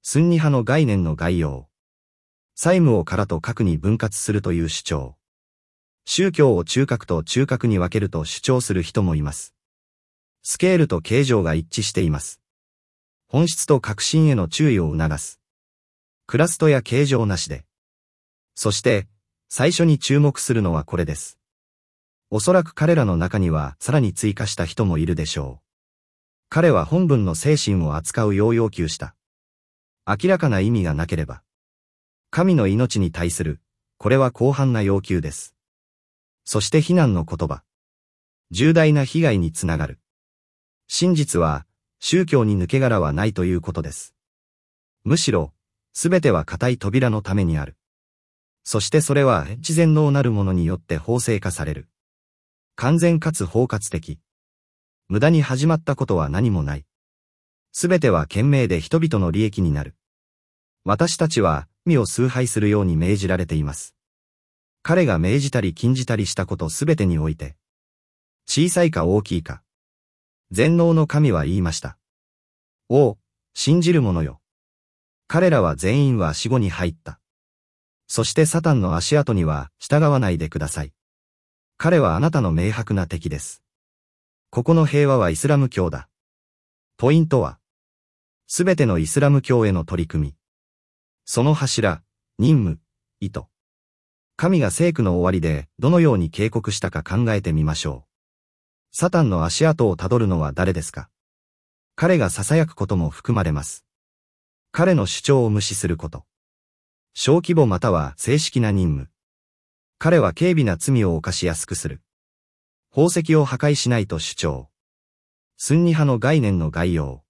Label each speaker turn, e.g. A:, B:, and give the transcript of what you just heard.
A: スンニ派の概念の概要。債務を殻と核に分割するという主張。宗教を中核と中核に分けると主張する人もいます。スケールと形状が一致しています。本質と核心への注意を促す。クラストや形状なしで。そして、最初に注目するのはこれです。おそらく彼らの中にはさらに追加した人もいるでしょう。彼は本文の精神を扱うよう要求した。明らかな意味がなければ。神の命に対する、これは広範な要求です。そして非難の言葉。重大な被害につながる。真実は、宗教に抜け殻はないということです。むしろ、すべては固い扉のためにある。そしてそれは自然能なるものによって法制化される。完全かつ包括的。無駄に始まったことは何もない。すべては賢明で人々の利益になる。私たちは、身を崇拝するように命じられています。彼が命じたり禁じたりしたことすべてにおいて、小さいか大きいか。全能の神は言いました。おう、信じる者よ。彼らは全員は死後に入った。そしてサタンの足跡には従わないでください。彼はあなたの明白な敵です。ここの平和はイスラム教だ。ポイントは、すべてのイスラム教への取り組み。その柱、任務、意図。神が聖句の終わりでどのように警告したか考えてみましょう。サタンの足跡をたどるのは誰ですか？彼が囁くことも含まれます。彼の主張を無視すること。小規模または正式な任務。彼は軽微な罪を犯しやすくする。宝石を破壊しないと主張。スンニ派の概念の概要。